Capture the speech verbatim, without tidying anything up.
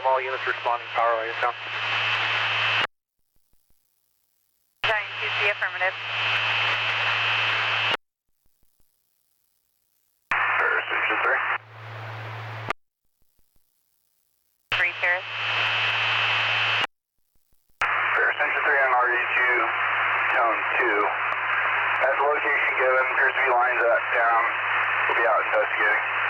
have all units responding, power line is down. Giant two C, affirmative. Paris Engine three. three, Paris. Paris Engine three on R E two, tone two. As the location given, appears to be lines up, down. We'll be out investigating.